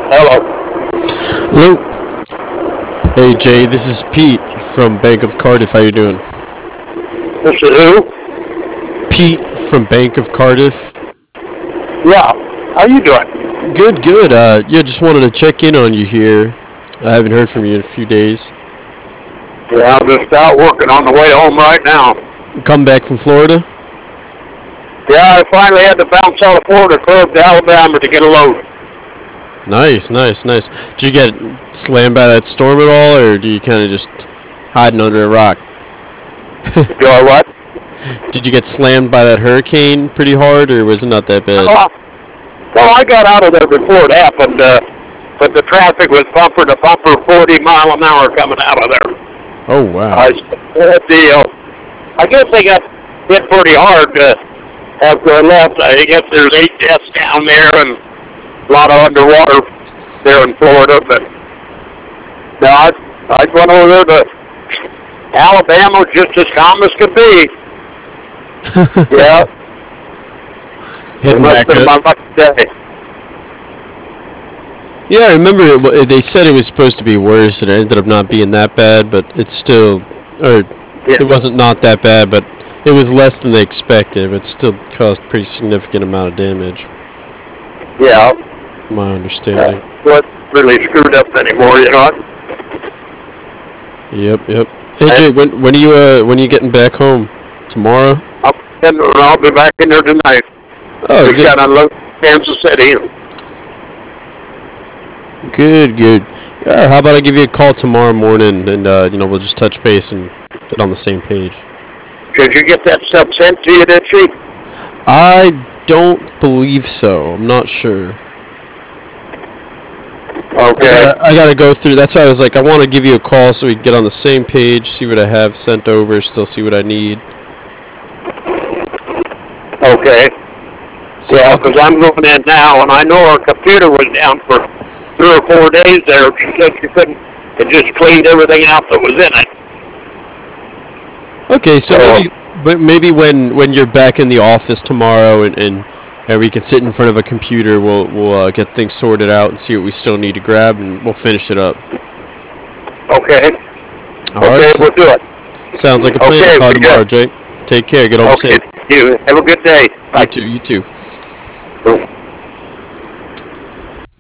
Hello. Hello. Hey Jay, this is Pete from Bank of Cardiff. How you doing? This is who? Pete from Bank of Cardiff. Yeah. How you doing? Good, good. Yeah, just wanted to check in on you here. I haven't heard from you in a few days. Yeah, I'm just out working on the way home right now. Come back from Florida? Yeah, I finally had to bounce out of Florida, curve to Alabama to get a load. Nice, nice, nice. Did you get slammed by that storm at all, or do you kind of just hiding under a rock? Do I what? Did you get slammed by that hurricane pretty hard, or was it not that bad? Well, I got out of there before it happened, but the traffic was bumper to bumper, 40 mile an hour coming out of there. Oh wow. I guess they got hit pretty hard after I left. I guess there's 8 deaths down there and a lot of underwater there in Florida. But no, I went over there to Alabama, just as calm as could be. Yeah, it Hitting must have back been my up. lucky day. Yeah, I remember they said it was supposed to be worse, and it ended up not being that bad, but it's still, or Yeah, it wasn't not that bad, but it was less than they expected, but still caused pretty significant amount of damage, yeah. my understanding. What really screwed up anymore, you know? Yep, yep. Hey Jay, when are you getting back home? Tomorrow? I'll be back in there tonight. Oh, Just good, got unloaded Kansas City. good, good. Yeah, how about I give you a call tomorrow morning, and we'll just touch base and get on the same page. Did you get that stuff sent to you, did she? I don't believe so. I'm not sure. Okay. I gotta go through. That's why I was like, I want to give you a call so we can get on the same page, see what I have sent over, still see what I need. Okay. So Yeah, because I'm moving in now, and I know our computer was down for 3 or 4 days there. She said she couldn't. It just cleaned everything out that was in it. okay, so So, maybe when you're back in the office tomorrow and we can sit in front of a computer, we'll get things sorted out and see what we still need to grab, and we'll finish it up. okay. All right, Okay, we'll do it. sounds like a plan. I'll Okay, call you we tomorrow, good. Jake. Take care. Get home Okay, safe. you have a good day. You Bye. too. You too.